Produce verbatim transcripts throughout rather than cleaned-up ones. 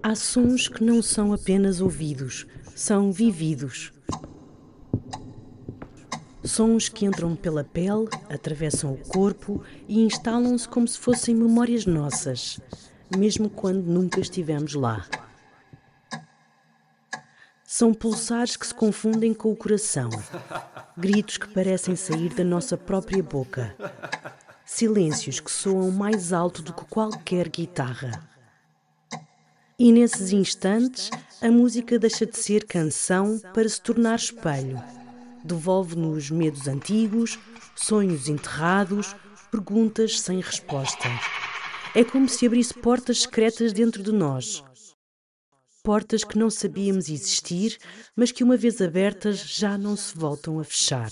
Há sons que não são apenas ouvidos, são vividos. Sons que entram pela pele, atravessam o corpo e instalam-se como se fossem memórias nossas, mesmo quando nunca estivemos lá. São pulsares que se confundem com o coração, gritos que parecem sair da nossa própria boca, silêncios que soam mais alto do que qualquer guitarra. E nesses instantes, a música deixa de ser canção para se tornar espelho. Devolve-nos medos antigos, sonhos enterrados, perguntas sem resposta. É como se abrisse portas secretas dentro de nós. Portas que não sabíamos existir, mas que uma vez abertas já não se voltam a fechar.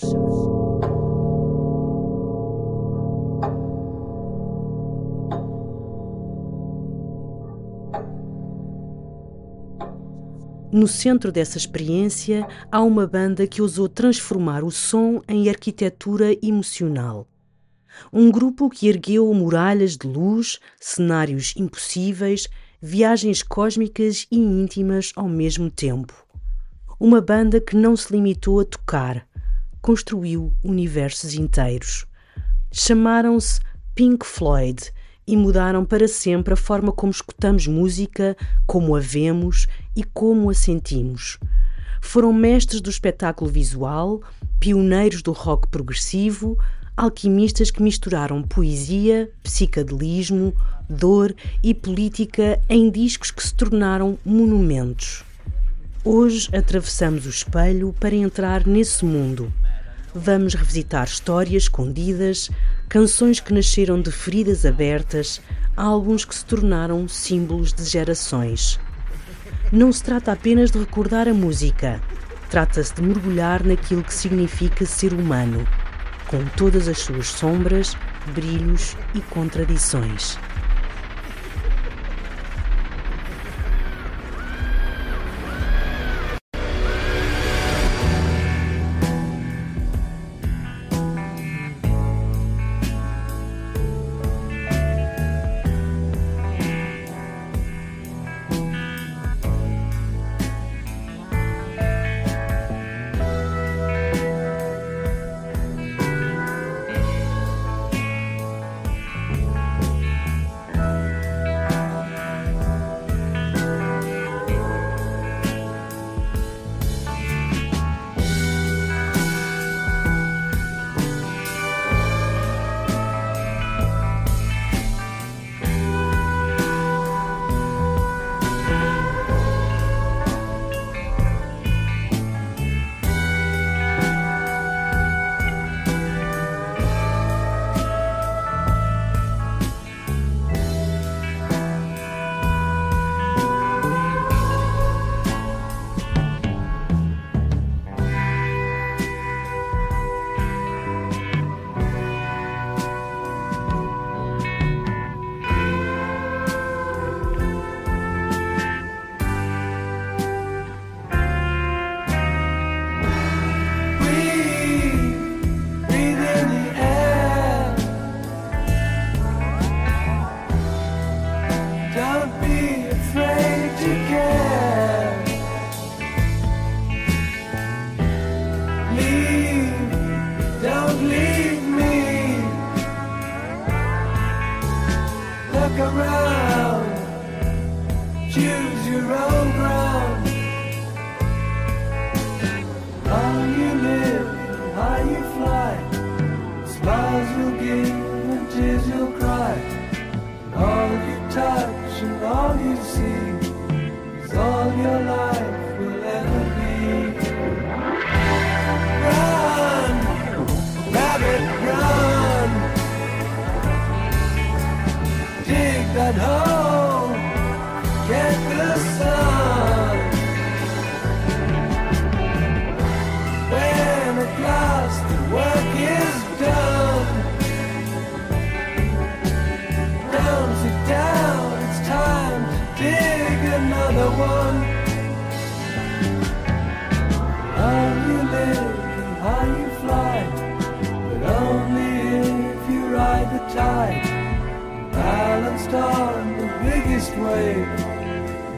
No centro dessa experiência, há uma banda que ousou transformar o som em arquitetura emocional. Um grupo que ergueu muralhas de luz, cenários impossíveis, viagens cósmicas e íntimas ao mesmo tempo. Uma banda que não se limitou a tocar, construiu universos inteiros. Chamaram-se Pink Floyd e mudaram para sempre a forma como escutamos música, como a vemos e como a sentimos. Foram mestres do espetáculo visual, pioneiros do rock progressivo, alquimistas que misturaram poesia, psicadelismo, dor e política em discos que se tornaram monumentos. Hoje atravessamos o espelho para entrar nesse mundo. Vamos revisitar histórias escondidas, canções que nasceram de feridas abertas, álbuns que se tornaram símbolos de gerações. Não se trata apenas de recordar a música, trata-se de mergulhar naquilo que significa ser humano, com todas as suas sombras, brilhos e contradições.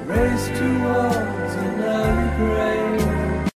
race towards another grave.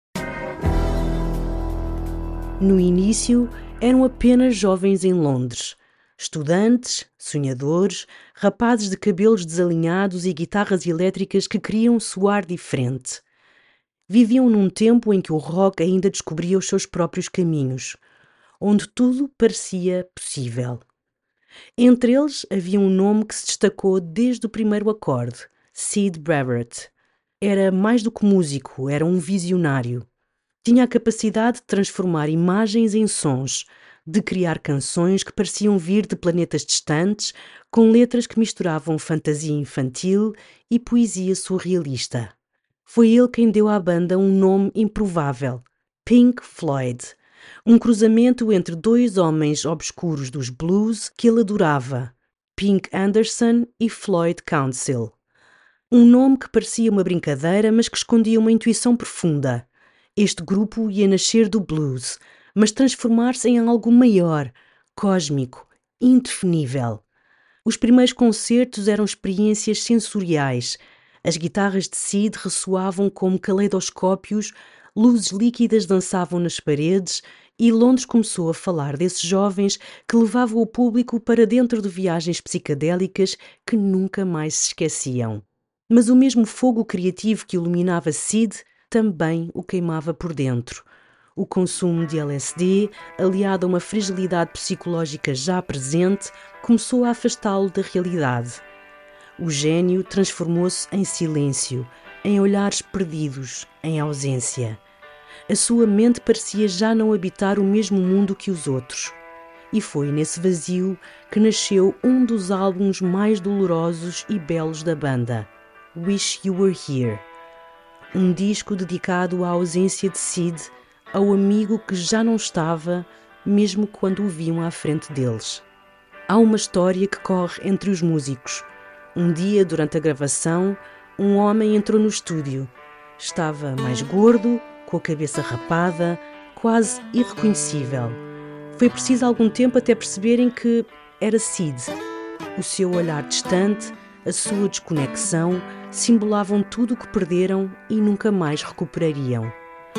No início, eram apenas jovens em Londres. Estudantes, sonhadores, rapazes de cabelos desalinhados e guitarras elétricas que queriam soar diferente. Viviam num tempo em que o rock ainda descobria os seus próprios caminhos, onde tudo parecia possível. Entre eles havia um nome que se destacou desde o primeiro acorde, Syd Barrett. Era mais do que músico, era um visionário. Tinha a capacidade de transformar imagens em sons, de criar canções que pareciam vir de planetas distantes, com letras que misturavam fantasia infantil e poesia surrealista. Foi ele quem deu à banda um nome improvável, Pink Floyd, um cruzamento entre dois homens obscuros dos blues que ele adorava, Pink Anderson e Floyd Council. Um nome que parecia uma brincadeira, mas que escondia uma intuição profunda. Este grupo ia nascer do blues, mas transformar-se em algo maior, cósmico, indefinível. Os primeiros concertos eram experiências sensoriais. As guitarras de Syd ressoavam como caleidoscópios, luzes líquidas dançavam nas paredes e Londres começou a falar desses jovens que levavam o público para dentro de viagens psicadélicas que nunca mais se esqueciam. Mas o mesmo fogo criativo que iluminava Syd também o queimava por dentro. O consumo de L S D, aliado a uma fragilidade psicológica já presente, começou a afastá-lo da realidade. O gênio transformou-se em silêncio, em olhares perdidos, em ausência. A sua mente parecia já não habitar o mesmo mundo que os outros. E foi nesse vazio que nasceu um dos álbuns mais dolorosos e belos da banda, Wish You Were Here. Um disco dedicado à ausência de Syd, ao amigo que já não estava, mesmo quando o viam à frente deles. Há uma história que corre entre os músicos. Um dia, durante a gravação, um homem entrou no estúdio. Estava mais gordo, com a cabeça rapada, quase irreconhecível. Foi preciso algum tempo até perceberem que era Syd. O seu olhar distante, a sua desconexão, simbolavam tudo o que perderam e nunca mais recuperariam.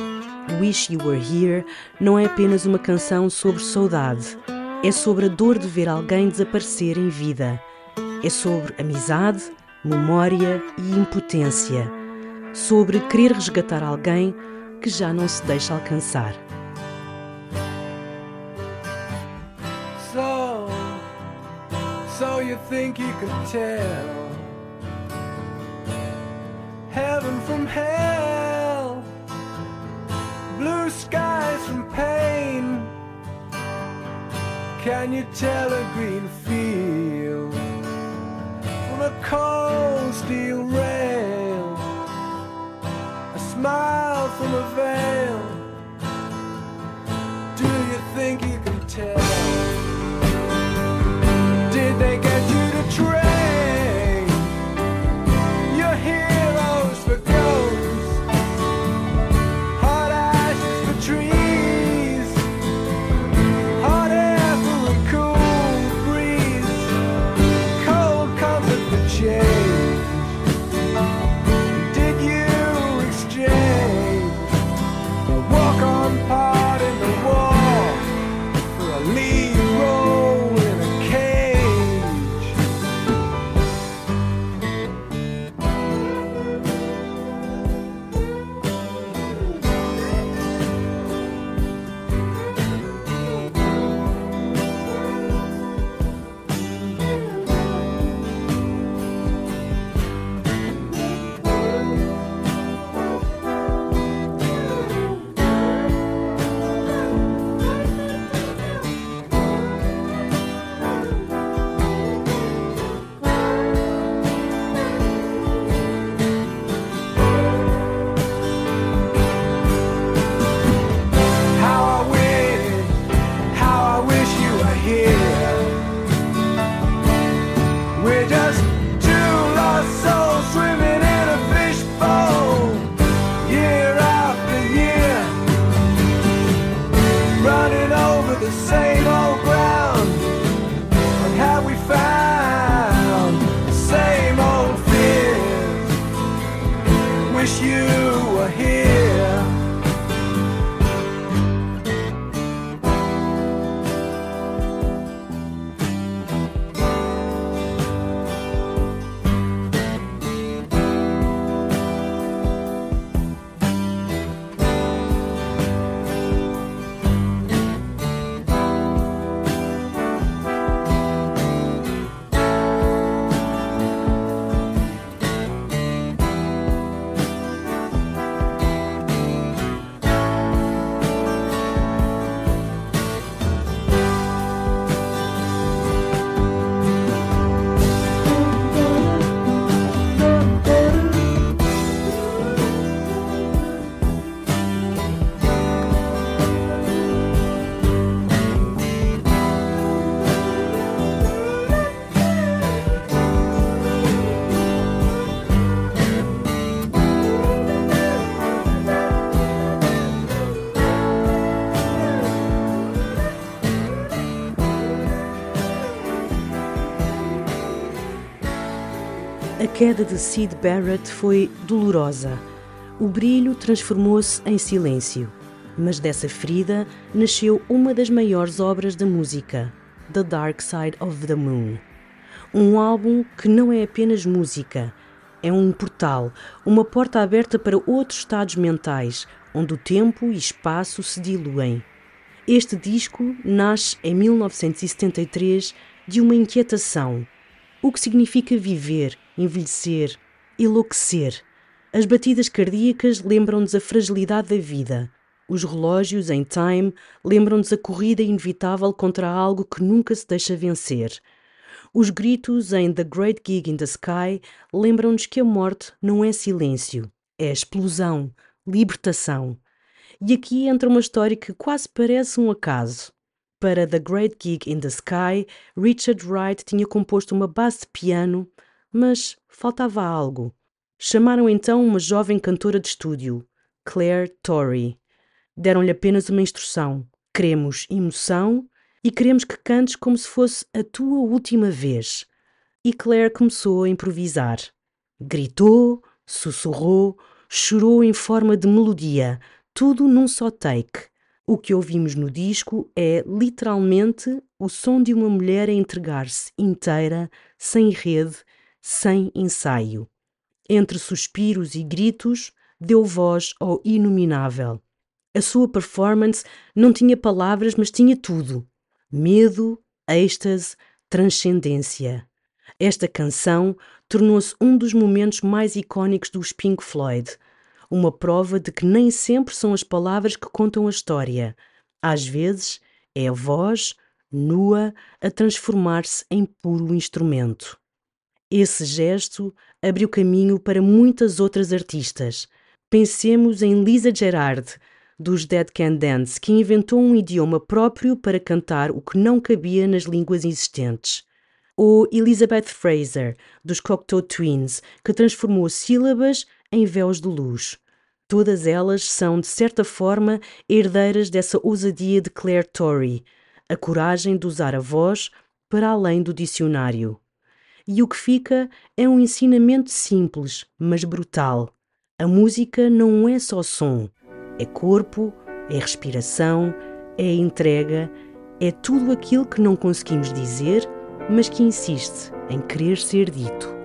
Wish You Were Here não é apenas uma canção sobre saudade. É sobre a dor de ver alguém desaparecer em vida. É sobre amizade, memória e impotência. Sobre querer resgatar alguém que já não se deixa alcançar. So, so you think you can tell heaven from hell, blue skies from pain. Can you tell a green field from a cold steel rail, a smile from a veil? Do you think you can tell? Did they get you to train your heroes for ghosts, hot ashes for trees, hot air for a cool breeze, cold comfort for change? Did you exchange a walk-on part in the wall for a lead role in a cage? queda de Syd Barrett foi dolorosa. O brilho transformou-se em silêncio. Mas dessa ferida nasceu uma das maiores obras da música, The Dark Side of the Moon. Um álbum que não é apenas música, é um portal, uma porta aberta para outros estados mentais, onde o tempo e espaço se diluem. Este disco nasce em mil novecentos e setenta e três de uma inquietação. O que significa viver, envelhecer, enlouquecer? As batidas cardíacas lembram-nos a fragilidade da vida. Os relógios em time lembram-nos a corrida inevitável contra algo que nunca se deixa vencer. Os gritos em The Great Gig in the Sky lembram-nos que a morte não é silêncio, é explosão, libertação. E aqui entra uma história que quase parece um acaso. Para The Great Gig in the Sky, Richard Wright tinha composto uma base de piano, mas faltava algo. Chamaram então uma jovem cantora de estúdio, Claire Torrey. Deram-lhe apenas uma instrução. Queremos emoção e queremos que cantes como se fosse a tua última vez. E Claire começou a improvisar. Gritou, sussurrou, chorou em forma de melodia, tudo num só take. O que ouvimos no disco é, literalmente, o som de uma mulher a entregar-se inteira, sem rede, sem ensaio. Entre suspiros e gritos, deu voz ao inominável. A sua performance não tinha palavras, mas tinha tudo. Medo, êxtase, transcendência. Esta canção tornou-se um dos momentos mais icónicos dos Pink Floyd. Uma prova de que nem sempre são as palavras que contam a história. Às vezes, é a voz, nua, a transformar-se em puro instrumento. Esse gesto abriu caminho para muitas outras artistas. Pensemos em Lisa Gerrard, dos Dead Can Dance, que inventou um idioma próprio para cantar o que não cabia nas línguas existentes. Ou Elizabeth Fraser, dos Cocteau Twins, que transformou sílabas em véus de luz. Todas elas são, de certa forma, herdeiras dessa ousadia de Claire Torrey, a coragem de usar a voz para além do dicionário. E o que fica é um ensinamento simples, mas brutal. A música não é só som. É corpo, é respiração, é entrega, é tudo aquilo que não conseguimos dizer, mas que insiste em querer ser dito.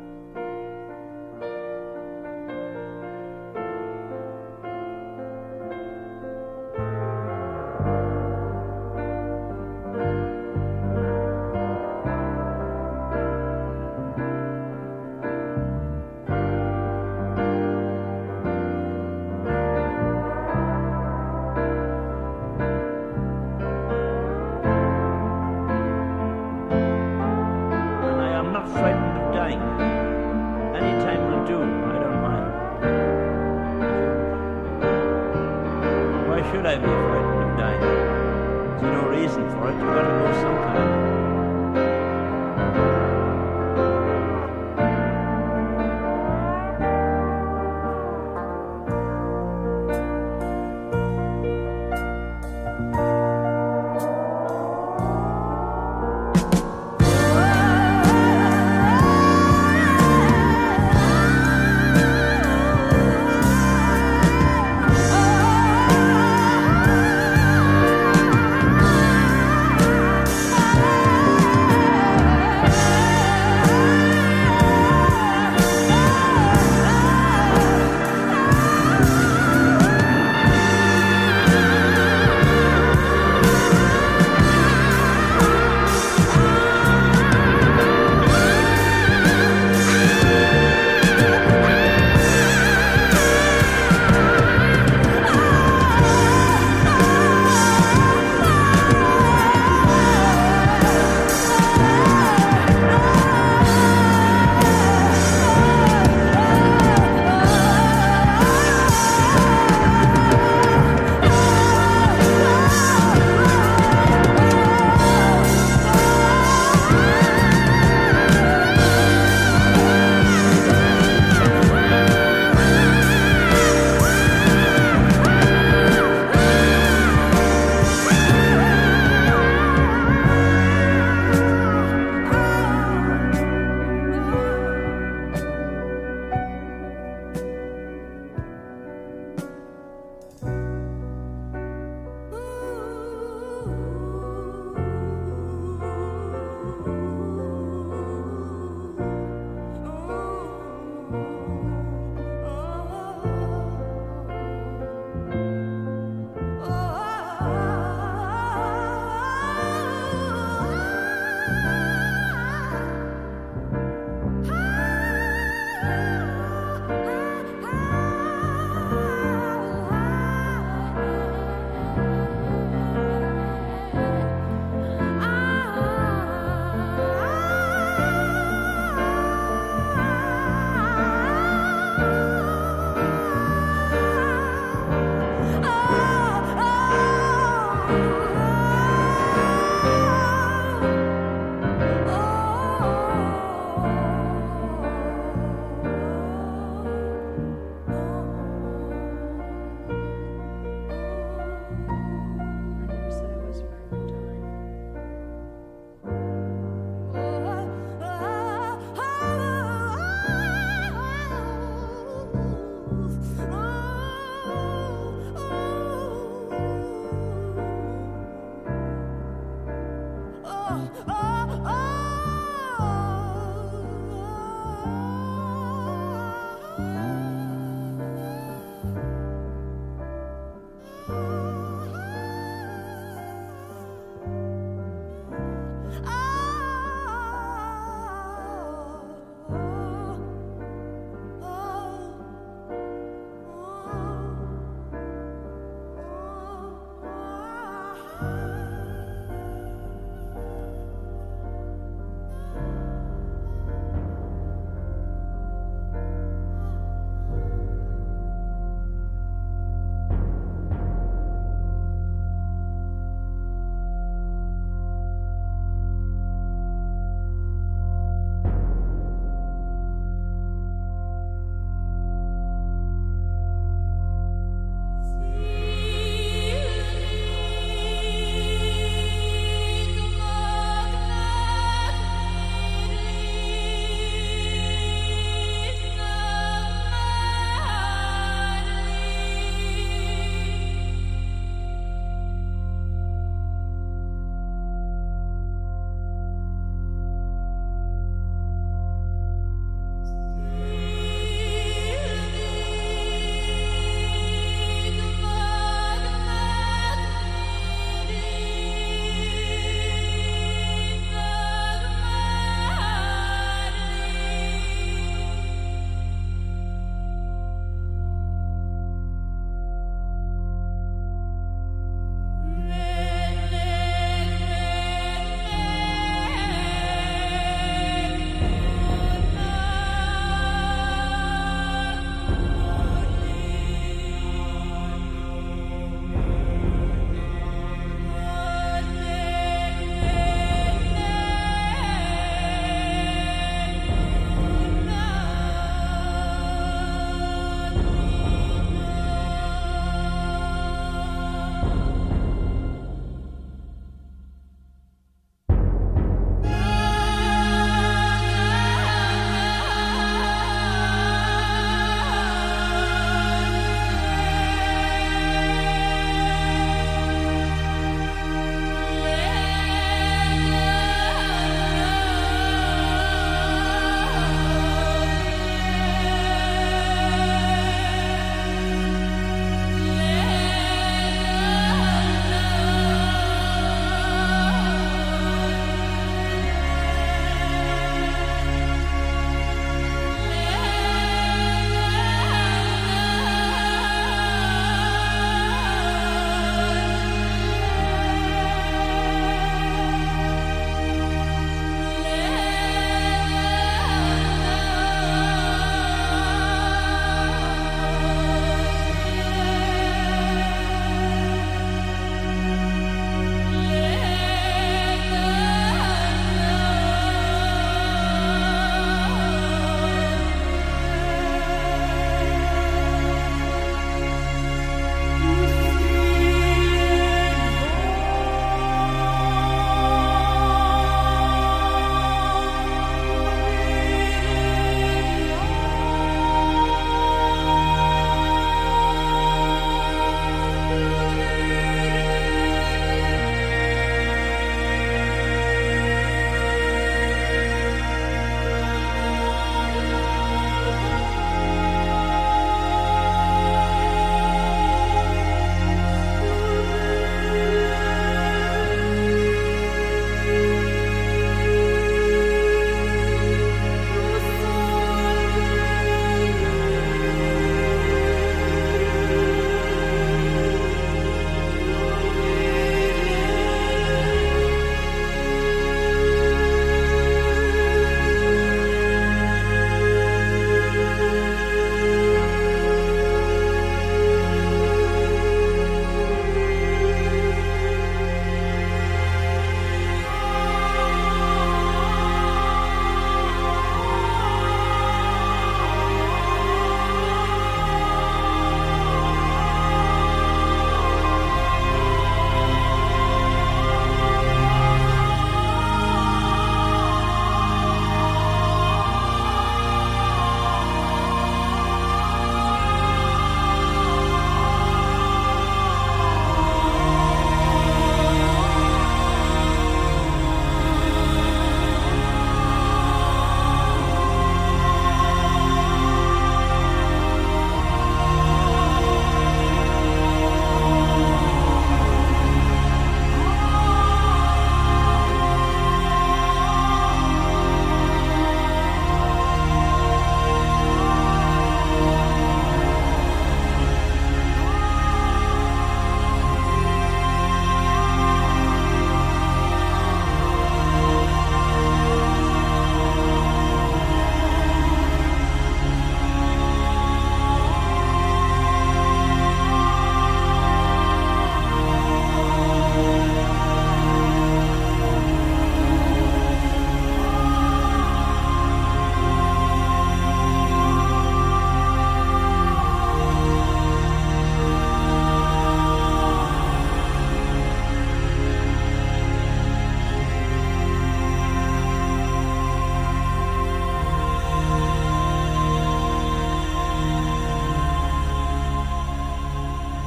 Should I be frightened of dying? There's no reason for it. You've got to go sometime. Oh,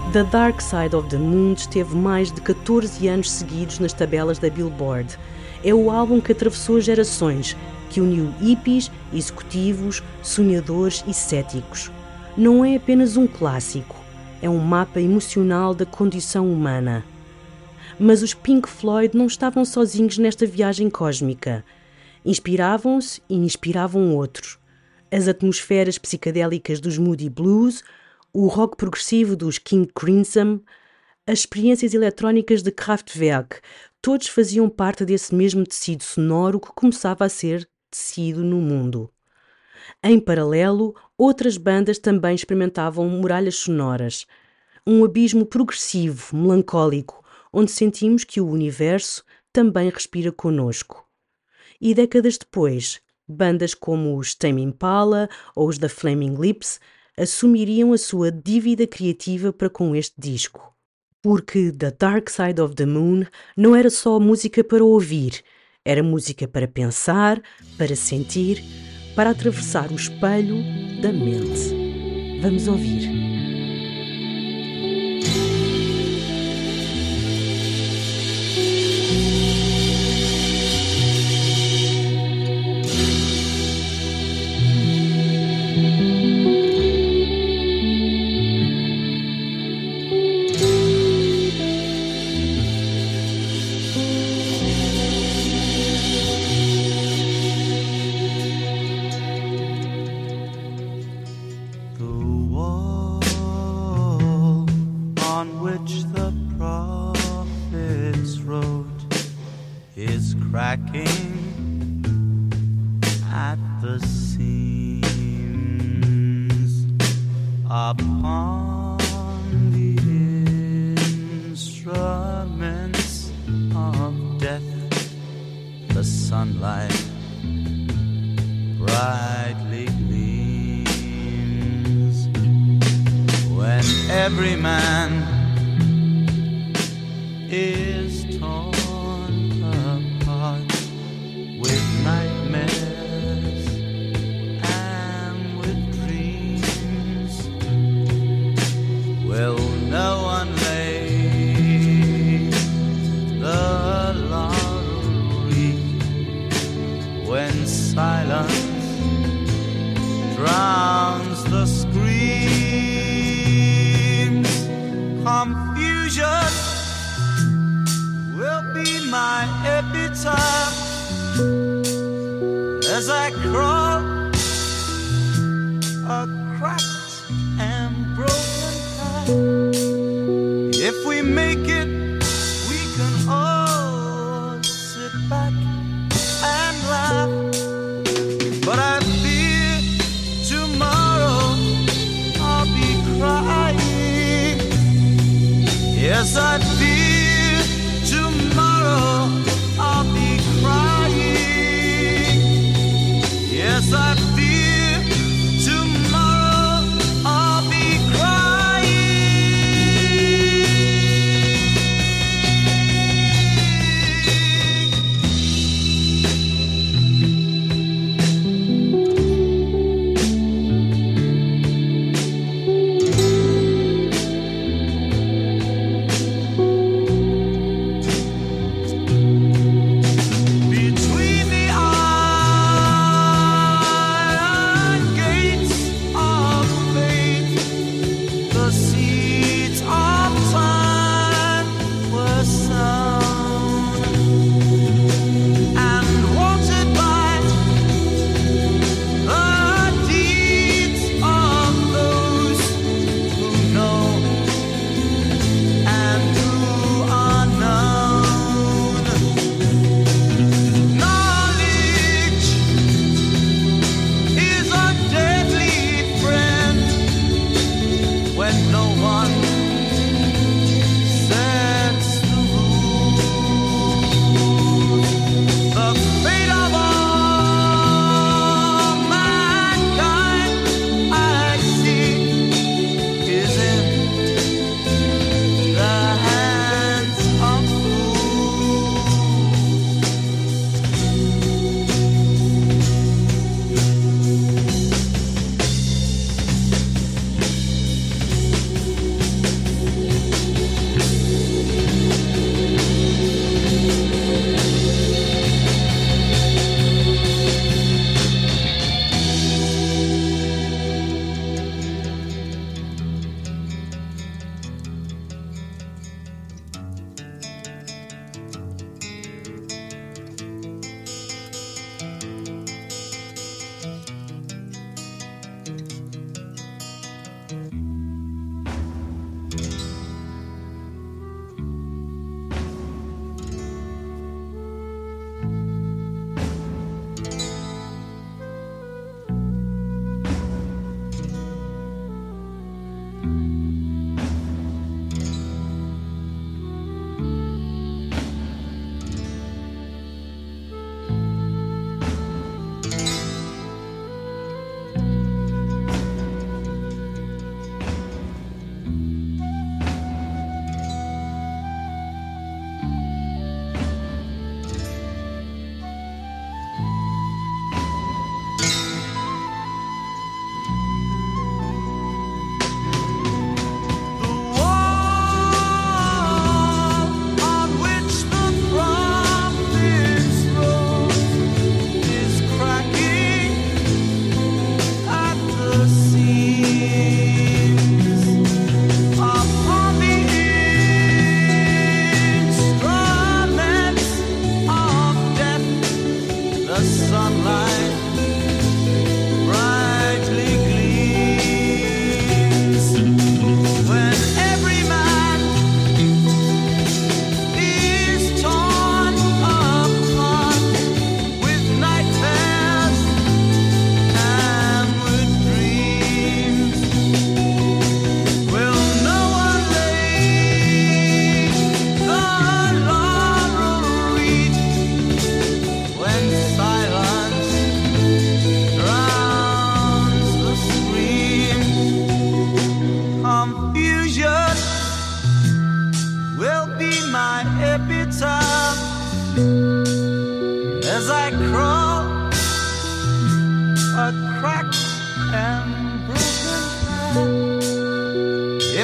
The Dark Side of the Moon esteve mais de catorze anos seguidos nas tabelas da Billboard. É o álbum que atravessou gerações, que uniu hippies, executivos, sonhadores e céticos. Não é apenas um clássico, é um mapa emocional da condição humana. Mas os Pink Floyd não estavam sozinhos nesta viagem cósmica. Inspiravam-se e inspiravam outros. As atmosferas psicadélicas dos Moody Blues, o rock progressivo dos King Crimson, as experiências eletrónicas de Kraftwerk, todos faziam parte desse mesmo tecido sonoro que começava a ser tecido no mundo. Em paralelo, outras bandas também experimentavam muralhas sonoras. Um abismo progressivo, melancólico, onde sentimos que o universo também respira conosco. E décadas depois, bandas como os Tame Impala ou os The Flaming Lips assumiriam a sua dívida criativa para com este disco. Porque The Dark Side of the Moon não era só música para ouvir, era música para pensar, para sentir, para atravessar o espelho da mente. Vamos ouvir.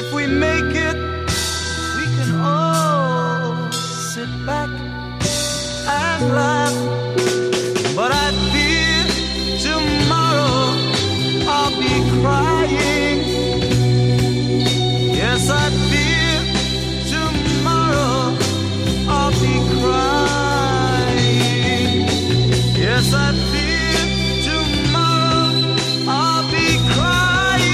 if we make it, we can all sit back and laugh. But I fear tomorrow I'll be crying. Yes, I fear tomorrow I'll be crying. Yes, I fear tomorrow I'll be crying.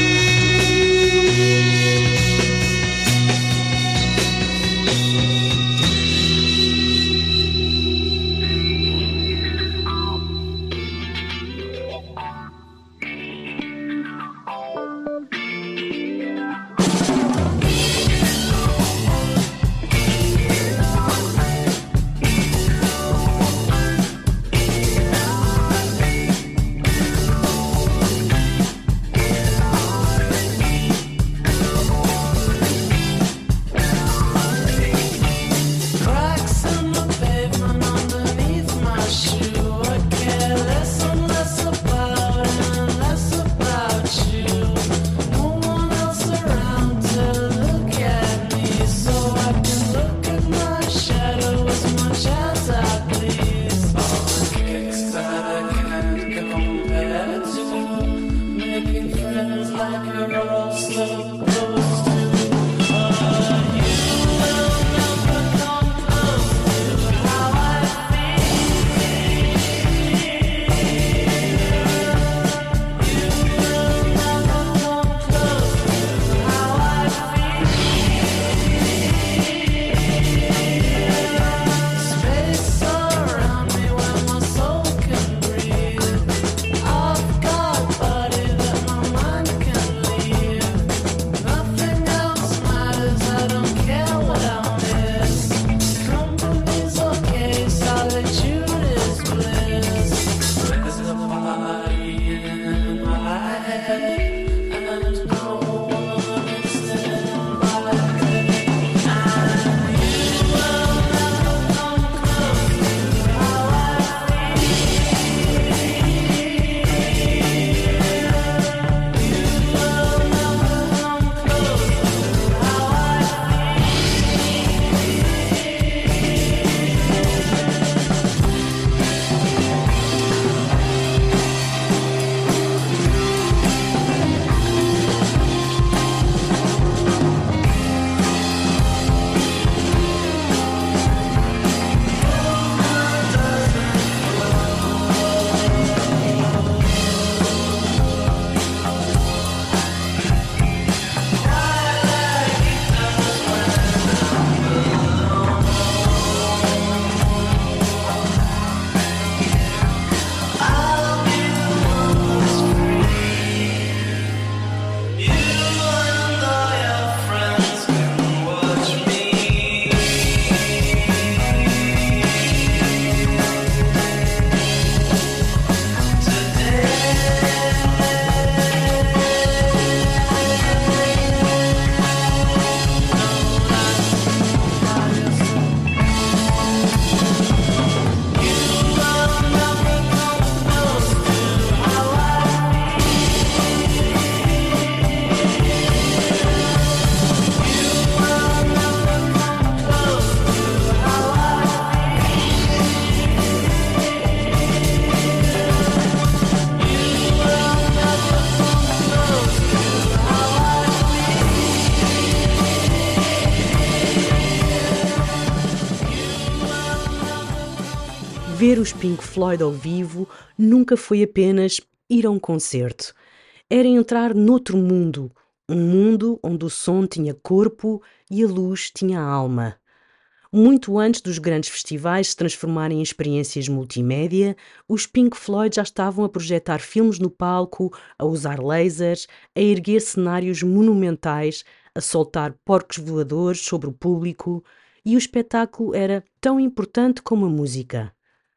Ver os Pink Floyd ao vivo nunca foi apenas ir a um concerto. Era entrar noutro mundo, um mundo onde o som tinha corpo e a luz tinha alma. Muito antes dos grandes festivais se transformarem em experiências multimédia, os Pink Floyd já estavam a projetar filmes no palco, a usar lasers, a erguer cenários monumentais, a soltar porcos voadores sobre o público, e o espetáculo era tão importante como a música.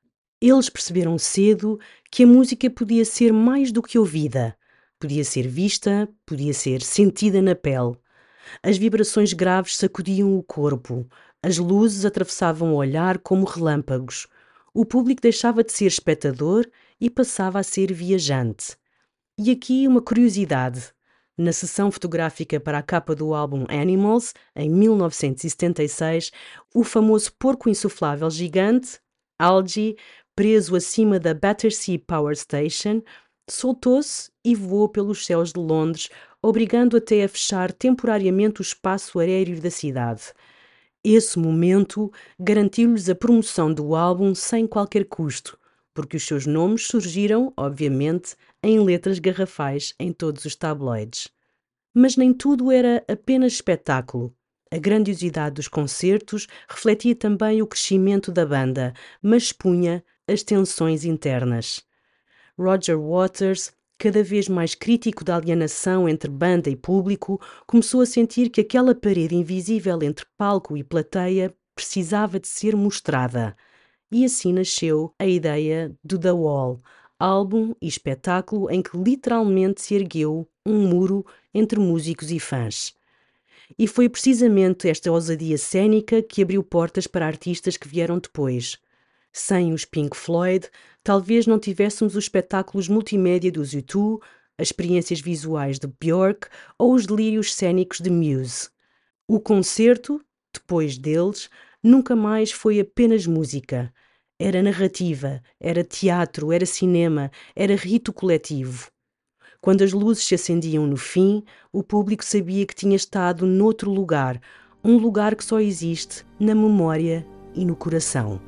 Eles perceberam cedo que a música podia ser mais do que ouvida, podia ser vista, podia ser sentida na pele. As vibrações graves sacudiam o corpo, as luzes atravessavam o olhar como relâmpagos. O público deixava de ser espectador e passava a ser viajante. E aqui uma curiosidade. Na sessão fotográfica para a capa do álbum Animals, em mil novecentos e setenta e seis, o famoso porco insuflável gigante, Algie, preso acima da Battersea Power Station, soltou-se e voou pelos céus de Londres, obrigando até a fechar temporariamente o espaço aéreo da cidade. Esse momento garantiu-lhes a promoção do álbum sem qualquer custo, porque os seus nomes surgiram, obviamente, em letras garrafais em todos os tabloides. Mas nem tudo era apenas espetáculo. A grandiosidade dos concertos refletia também o crescimento da banda, mas expunha as tensões internas. Roger Waters, cada vez mais crítico da alienação entre banda e público, começou a sentir que aquela parede invisível entre palco e plateia precisava de ser mostrada. E assim nasceu a ideia do The Wall, álbum e espetáculo em que literalmente se ergueu um muro entre músicos e fãs. E foi precisamente esta ousadia cênica que abriu portas para artistas que vieram depois. Sem os Pink Floyd, talvez não tivéssemos os espetáculos multimédia dos U dois, as experiências visuais de Björk ou os delírios cênicos de Muse. O concerto, depois deles, nunca mais foi apenas música. Era narrativa, era teatro, era cinema, era rito coletivo. Quando as luzes se acendiam no fim, o público sabia que tinha estado noutro lugar, um lugar que só existe na memória e no coração.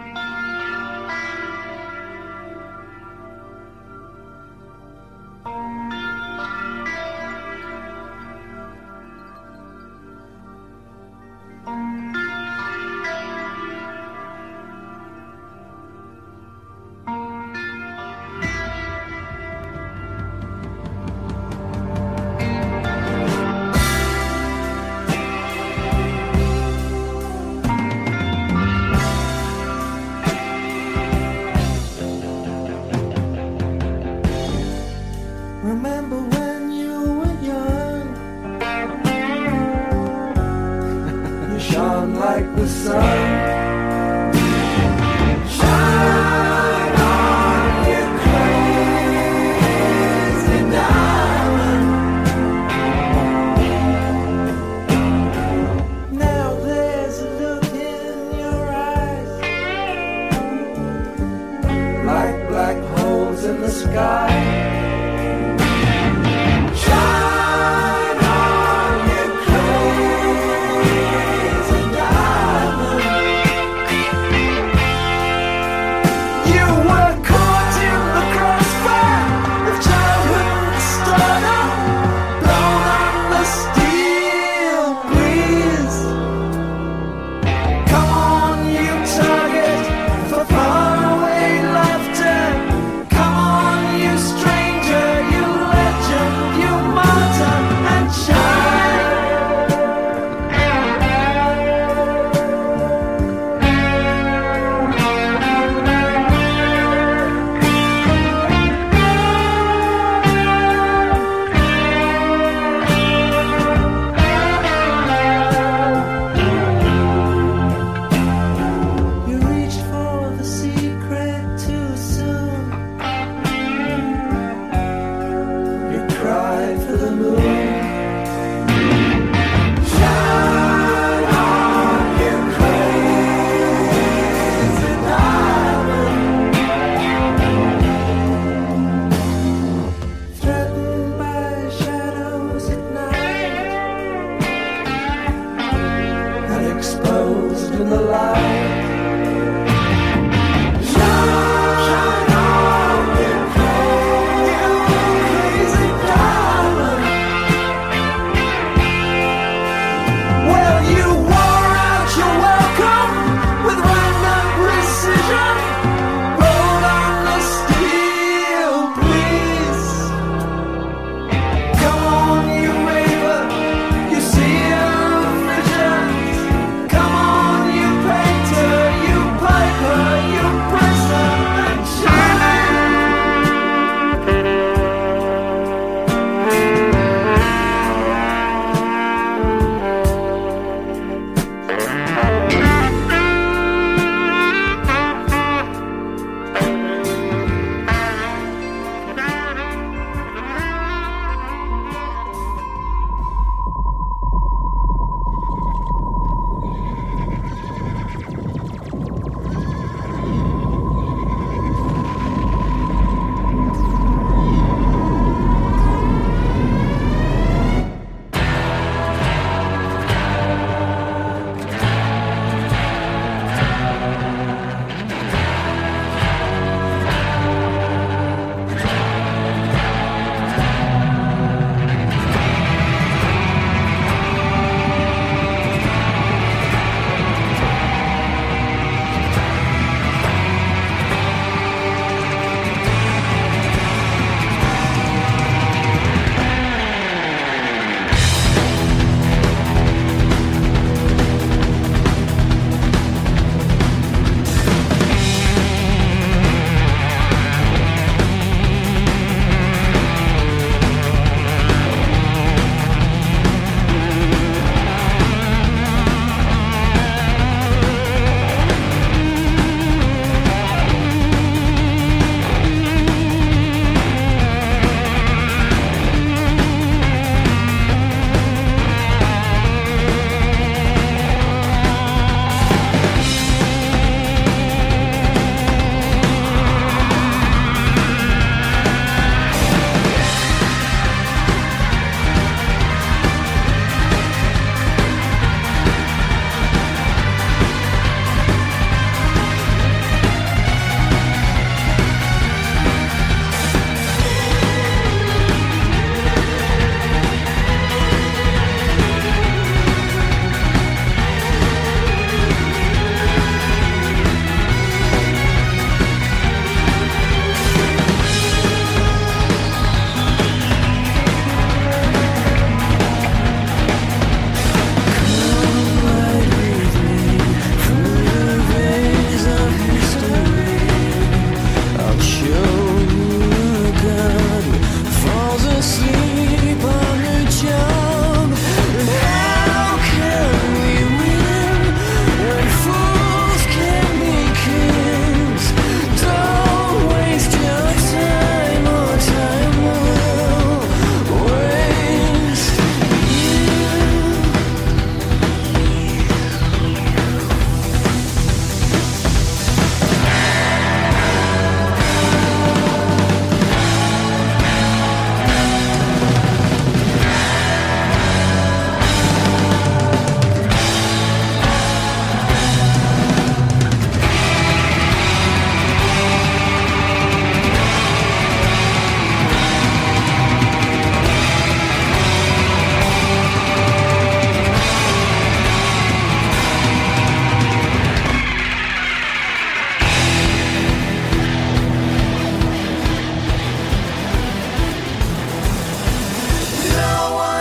Remember when you were young? You shone like the sun. Shine on, you crazy diamond. Now there's a look in your eyes, like black holes in the sky.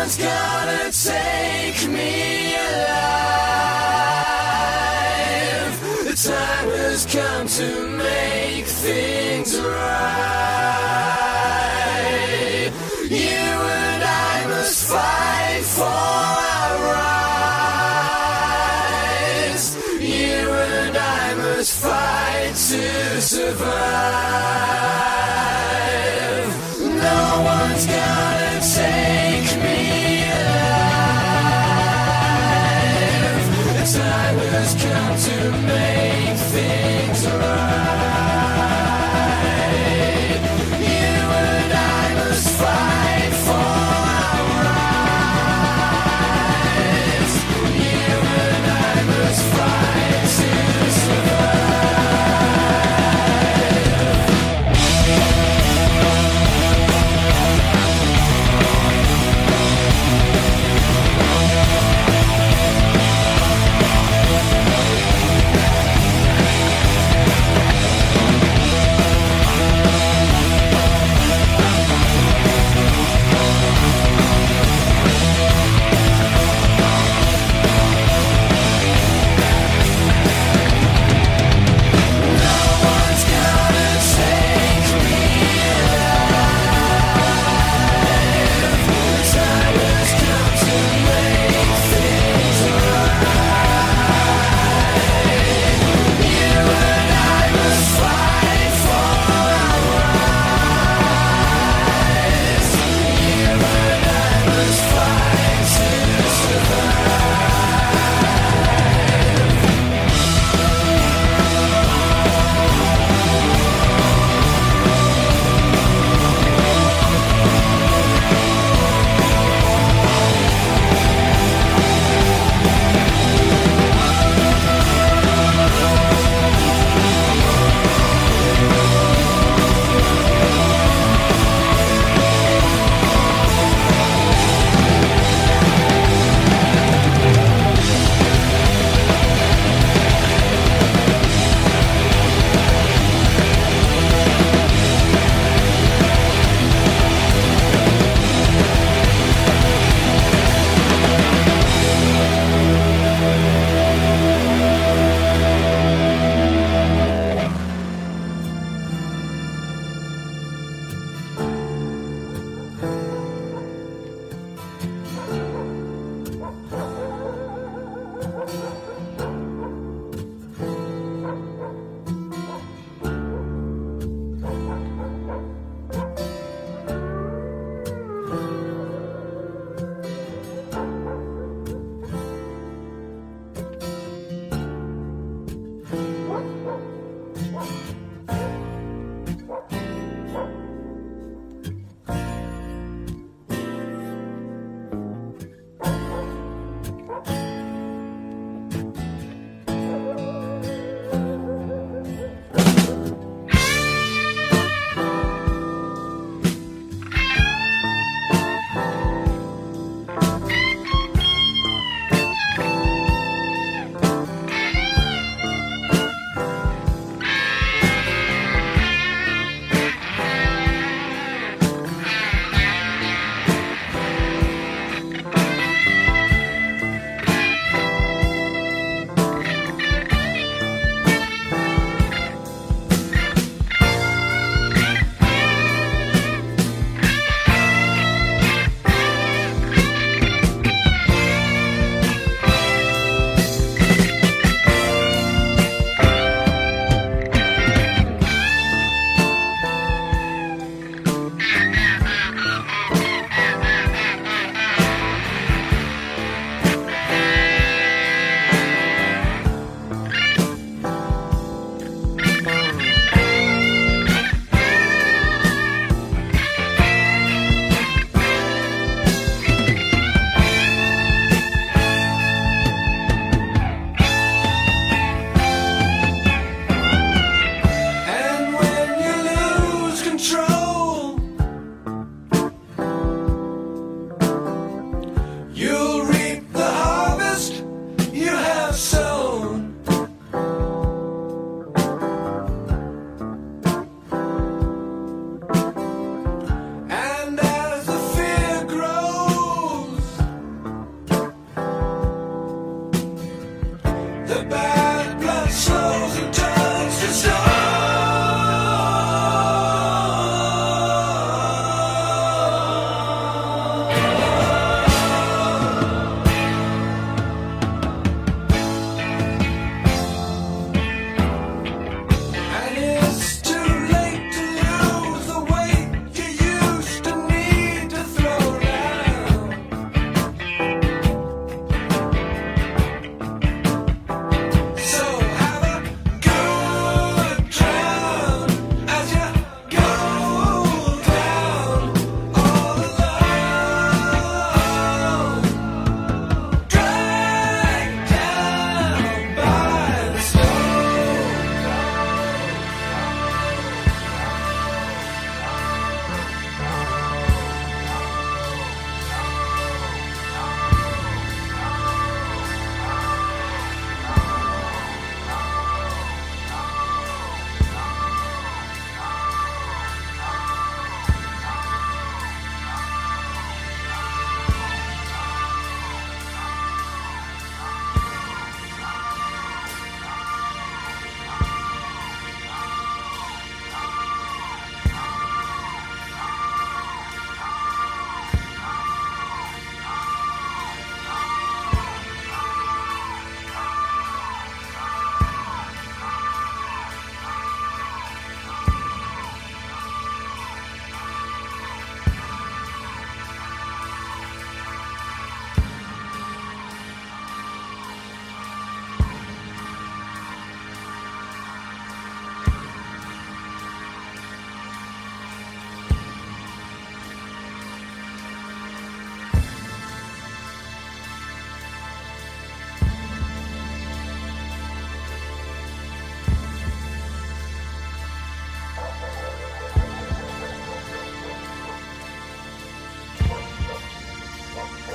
one's gonna take me alive. The time has come to make things right. You and I must fight for our rights. You and I must fight to survive. No one's gonna take me alive. The time has come to make things right. You and I must fight for our rights. You and I must fight to survive.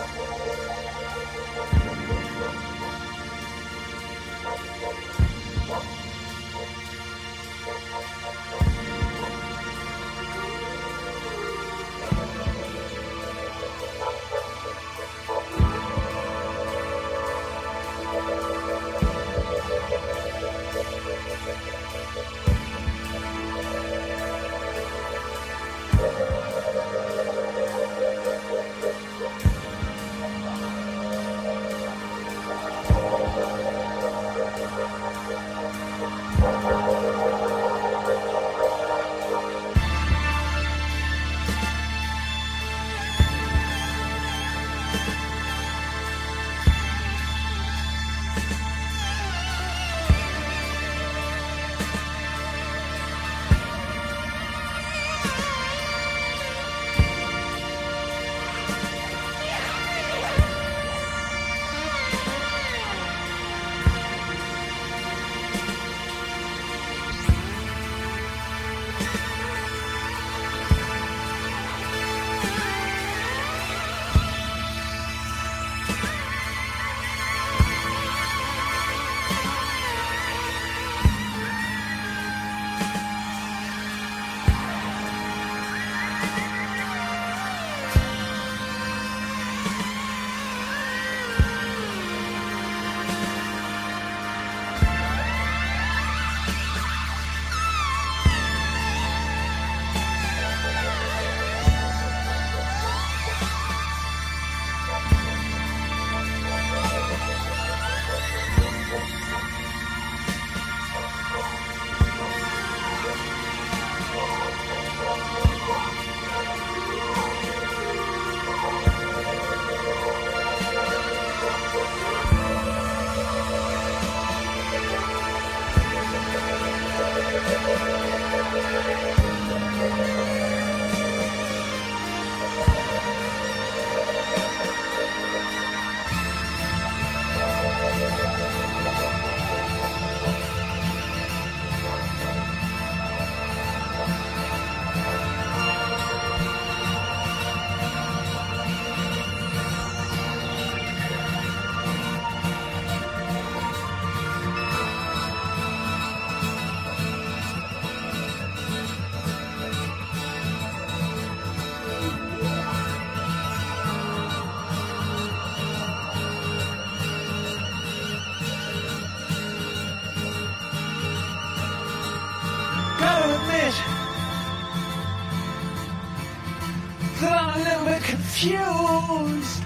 Confused.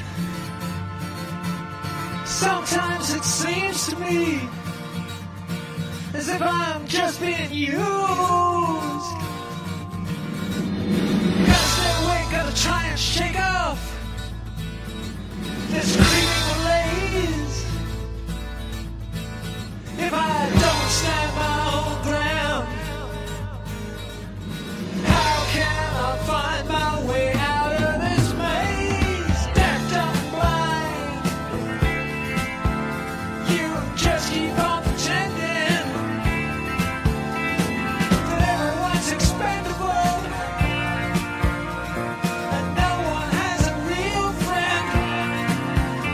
Sometimes it seems to me as if I'm just being used. Gotta stay awake, gotta try and shake off this creeping malaise. If I don't stand my own ground, how can I find my way out of this maze? Decked up and blind, you just keep on pretending that everyone's expendable and no one has a real friend.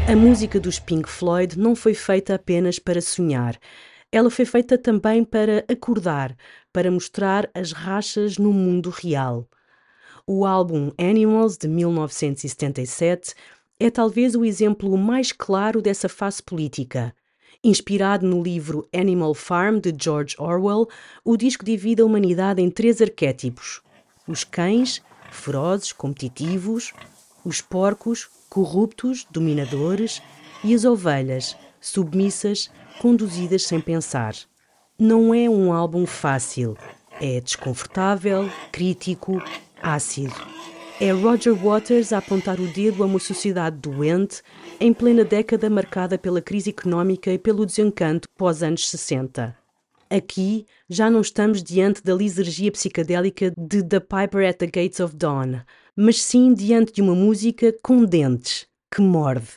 A música dos Pink Floyd não foi feita apenas para sonhar. Ela foi feita também para acordar, para mostrar as rachas no mundo real. O álbum Animals, de mil novecentos e setenta e sete, é talvez o exemplo mais claro dessa face política. Inspirado no livro Animal Farm, de George Orwell, o disco divide a humanidade em três arquétipos. Os cães, ferozes, competitivos; os porcos, corruptos, dominadores; e as ovelhas, submissas, conduzidas sem pensar. Não é um álbum fácil. É desconfortável, crítico, ácido. É Roger Waters a apontar o dedo a uma sociedade doente em plena década marcada pela crise económica e pelo desencanto pós-anos sessenta. Aqui já não estamos diante da lisergia psicadélica de The Piper at the Gates of Dawn, mas sim diante de uma música com dentes, que morde.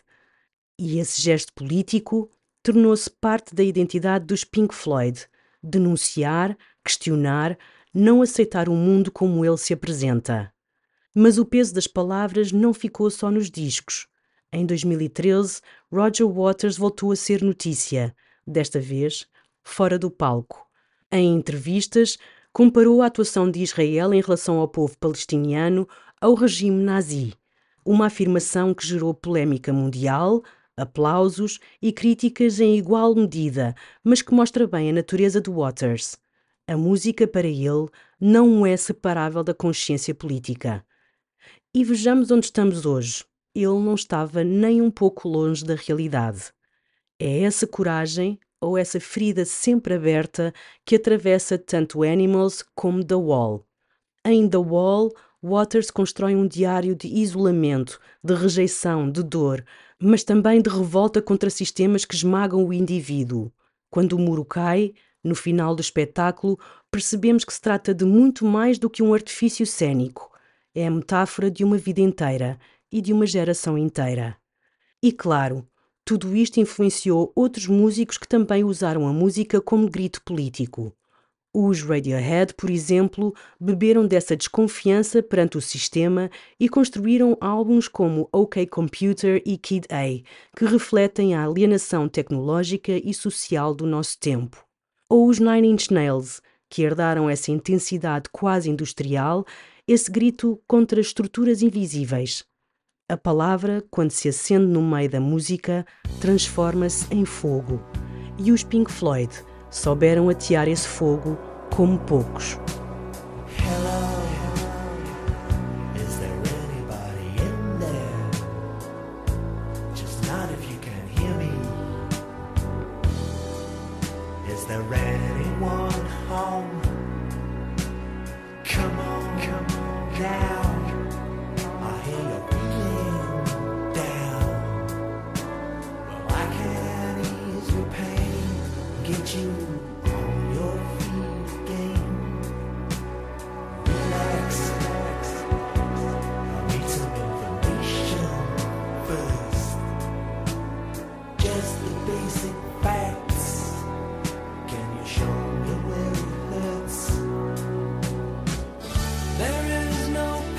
E esse gesto político tornou-se parte da identidade dos Pink Floyd: denunciar, questionar, não aceitar o mundo como ele se apresenta. Mas o peso das palavras não ficou só nos discos. Em dois mil e treze, Roger Waters voltou a ser notícia, desta vez fora do palco. Em entrevistas, comparou a atuação de Israel em relação ao povo palestiniano ao regime nazi, uma afirmação que gerou polémica mundial, aplausos e críticas em igual medida, mas que mostra bem a natureza de Waters. A música, para ele, não é separável da consciência política. E vejamos onde estamos hoje. Ele não estava nem um pouco longe da realidade. É essa coragem, ou essa ferida sempre aberta, que atravessa tanto Animals como The Wall. Em The Wall, Waters constrói um diário de isolamento, de rejeição, de dor, mas também de revolta contra sistemas que esmagam o indivíduo. Quando o muro cai, no final do espetáculo, percebemos que se trata de muito mais do que um artifício cênico. É a metáfora de uma vida inteira e de uma geração inteira. E claro, tudo isto influenciou outros músicos que também usaram a música como grito político. Os Radiohead, por exemplo, beberam dessa desconfiança perante o sistema e construíram álbuns como OK Computer e Kid A, que refletem a alienação tecnológica e social do nosso tempo. Ou os Nine Inch Nails, que herdaram essa intensidade quase industrial, esse grito contra estruturas invisíveis. A palavra, quando se acende no meio da música, transforma-se em fogo. E os Pink Floyd souberam atear esse fogo como poucos. Hello, is there anybody in there? Just not if you can hear me. Is there anyone home? Come on, come on down. I hear you're feeling down. Well, I can ease your pain, get you on your feet again. Relax, relax. I need some information first. Just the basic facts. Can you show me where it hurts? There is no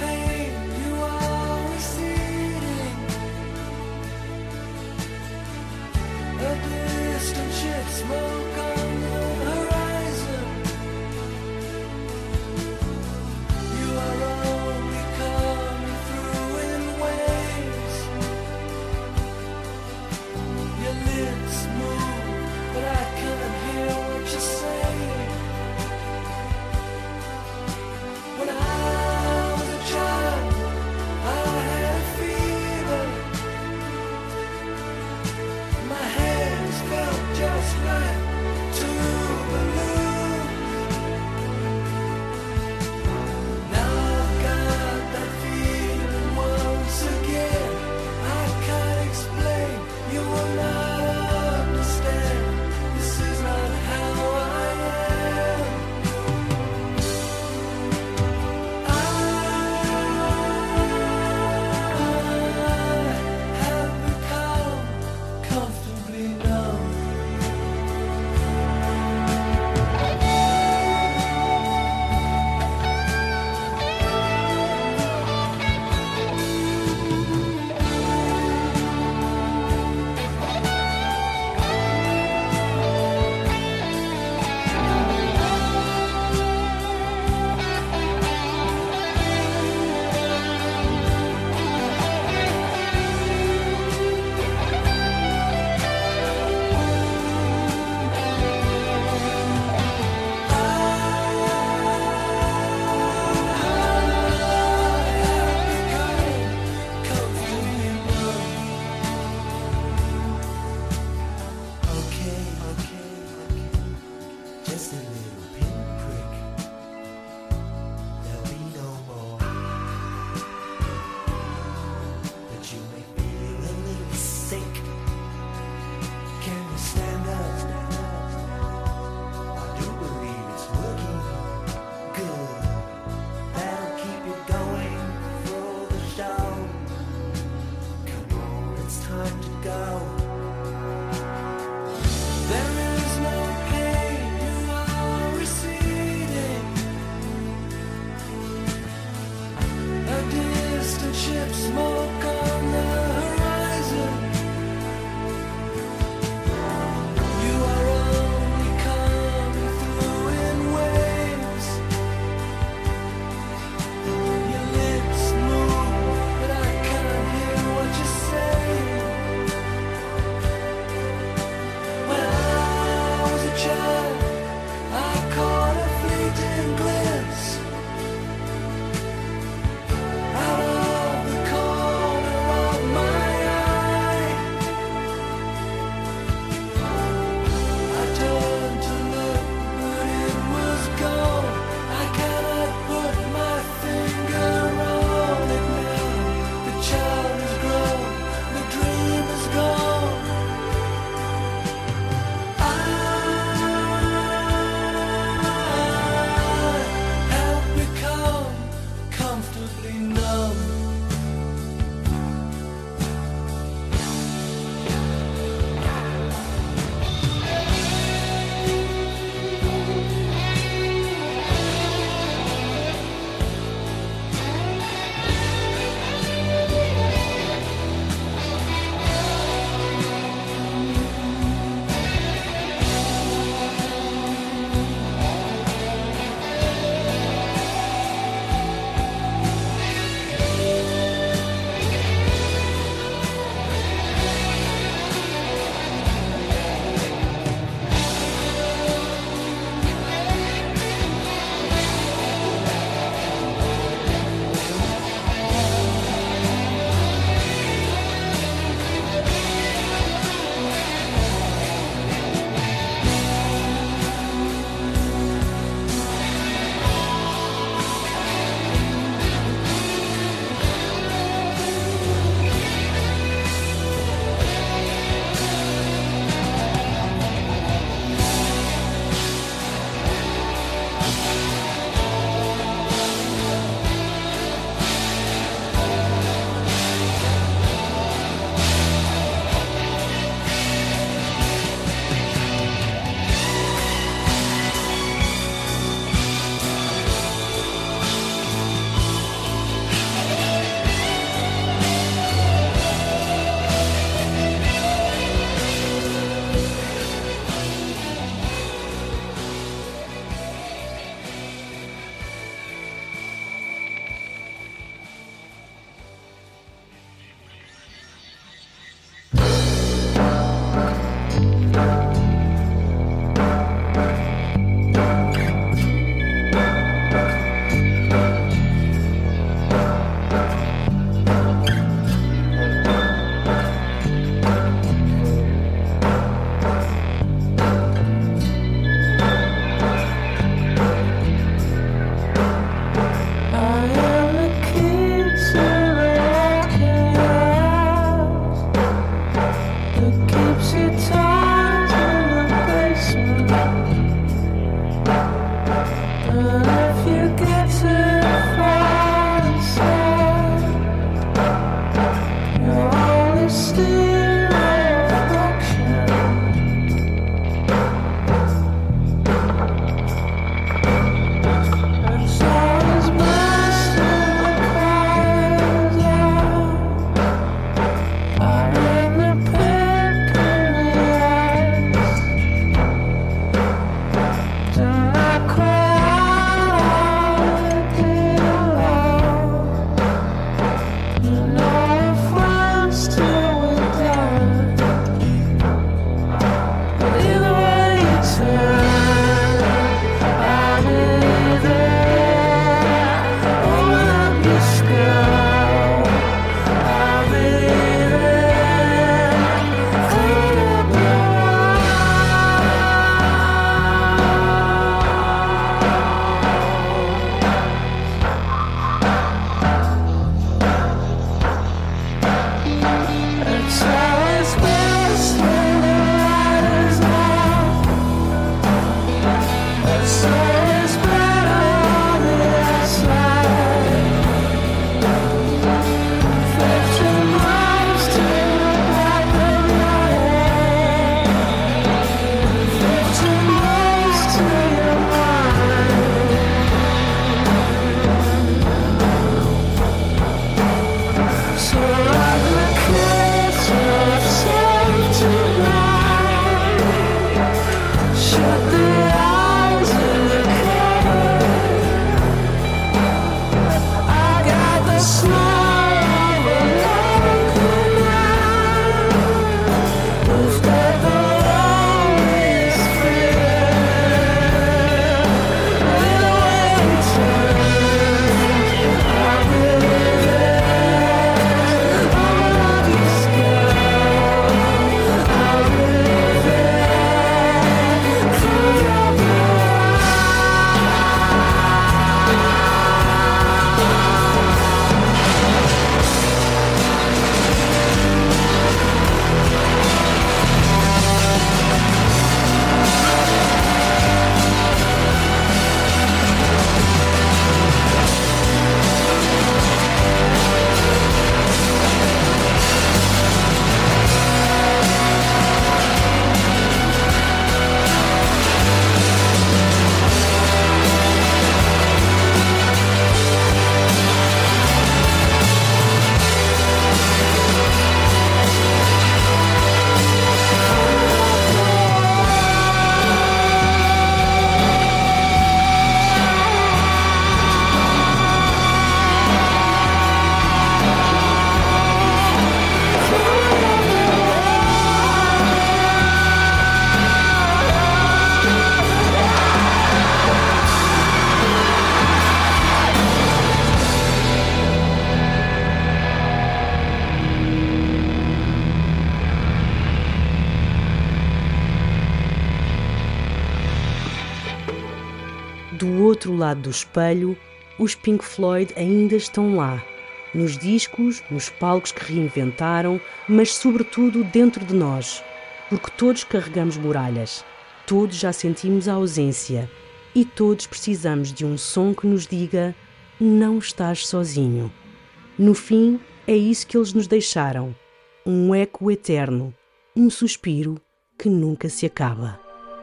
Do outro lado do espelho, os Pink Floyd ainda estão lá, nos discos, nos palcos que reinventaram, mas sobretudo dentro de nós, porque todos carregamos muralhas, todos já sentimos a ausência e todos precisamos de um som que nos diga: não estás sozinho. No fim, é isso que eles nos deixaram, um eco eterno, um suspiro que nunca se acaba.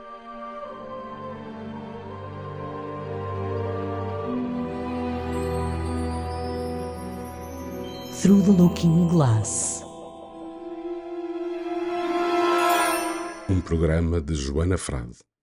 Through the Looking Glass. Um programa de Joana Frade.